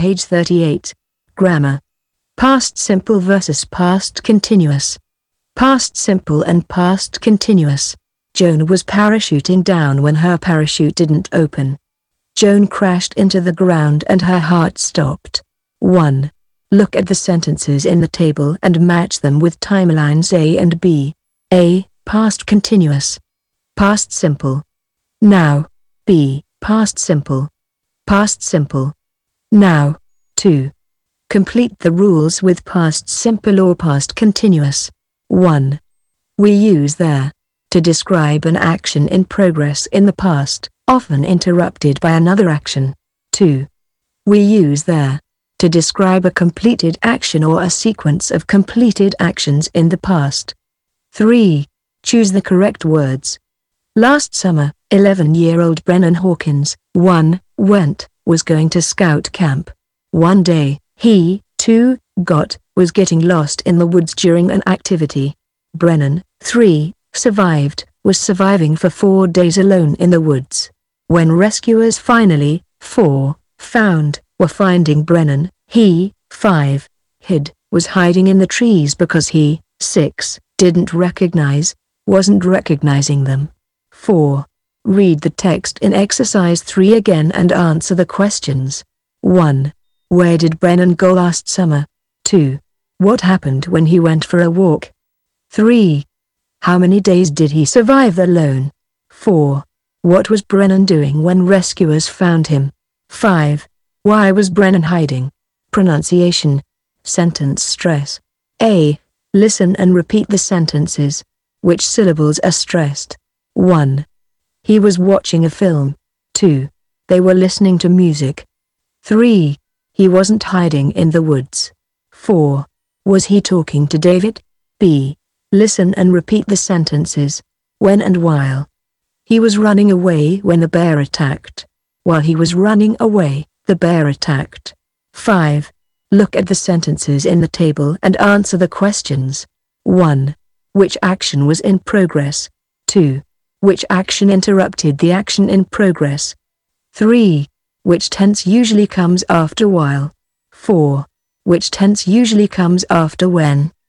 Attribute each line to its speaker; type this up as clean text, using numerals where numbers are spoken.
Speaker 1: page 38. Grammar. Past simple versus past continuous. Past simple and past continuous. Joan was parachuting down when her parachute didn't open. Joan crashed into the ground and her heart stopped. 1. Look at the sentences in the table and match them with timelines A and B. A. Past continuous. Past simple. Now. B. Past simple. Past simple. Now. 2. Complete the rules with past simple or past continuous. 1. We use there to describe an action in progress in the past, often interrupted by another action. 2. We use there to describe a completed action or a sequence of completed actions in the past. 3. Choose the correct words. Last summer, 11-year-old Brennan Hawkins, 1, was going to scout camp. One day, he, 2, was getting lost in the woods during an activity. Brennan, 3, was surviving for 4 days alone in the woods. When rescuers finally, 4, were finding Brennan, he, 5, was hiding in the trees because he, 6, wasn't recognizing them. 4. Read the text in exercise 3 again and answer the questions. 1. Where did Brennan go last summer? 2. What happened when he went for a walk? 3. How many days did he survive alone? 4. What was Brennan doing when rescuers found him? 5. Why was Brennan hiding? Pronunciation. Sentence stress. A. Listen and repeat the sentences. Which syllables are stressed? 1. He was watching a film. 2. They were listening to music. 3. He wasn't hiding in the woods. 4. Was he talking to David? B. Listen and repeat the sentences. When and while. He was running away when the bear attacked. While he was running away, the bear attacked. 5. Look at the sentences in the table and answer the questions. 1. Which action was in progress? 2. Which action interrupted the action in progress? 3. Which tense usually comes after while? 4. Which tense usually comes after when?